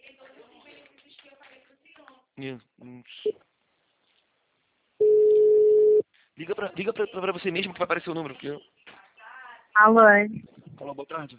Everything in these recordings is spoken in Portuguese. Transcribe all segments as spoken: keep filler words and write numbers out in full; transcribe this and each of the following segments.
Liga pra, liga pra, pra você mesmo que vai aparecer o número. Porque... Alô? Alô, boa tarde.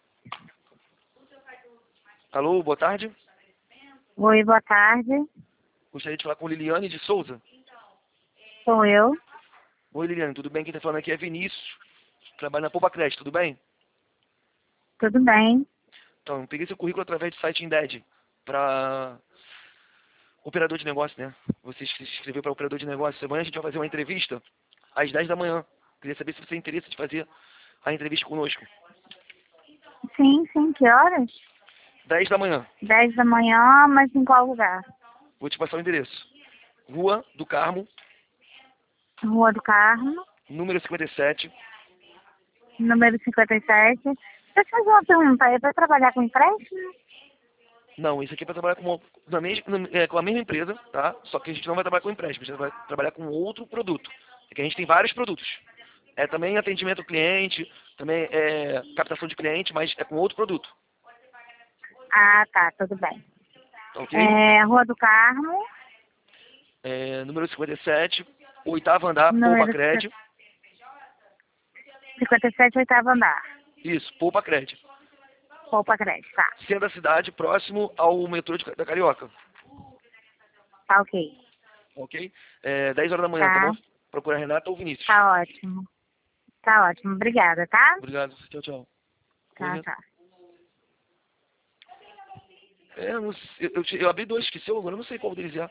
Alô, boa tarde. Oi, boa tarde. Gostaria de falar com Liliane de Souza. Sou eu. Oi, Liliane, tudo bem? Quem tá falando aqui é Vinícius. Trabalho na Poupa Crédito, tudo bem? Tudo bem? Então, eu peguei seu currículo através do site Indeed para operador de negócio, né? Você se inscreveu para operador de negócio. Amanhã a gente vai fazer uma entrevista às dez da manhã. Queria saber se você tem interesse de fazer a entrevista conosco. Sim, sim. Que horas? dez da manhã. dez da manhã, mas em qual lugar? Vou te passar o endereço. Rua do Carmo, Rua do Carmo, número cinquenta e sete. número cinquenta e sete. Deixa eu fazer uma pergunta. É para trabalhar com empréstimo? Não, isso aqui é para trabalhar com, na mesma, é, com a mesma empresa, tá? Só que a gente não vai trabalhar com empréstimo, a gente vai trabalhar com outro produto. É que a gente tem vários produtos. É também atendimento ao cliente, também é captação de cliente, mas é com outro produto. Ah, tá. Tudo bem. Ok? É, Rua do Carmo, É, número cinquenta e sete, oitavo andar, Poupa número Crédito. cinquenta e sete, oitavo andar. Isso, Poupa Crédito. Poupa Crédito, tá. Centro da cidade, próximo ao metrô de- da Carioca. Tá ok. Ok? É, dez horas da manhã, tá Tá. bom? Procura Renata ou Vinícius. Tá ótimo. Tá ótimo. Obrigada, tá? Obrigado. Tchau, tchau. Tá, Oi, tá. é, eu, não sei, eu, eu, eu abri dois, esqueceu? Agora eu não sei qual deles é.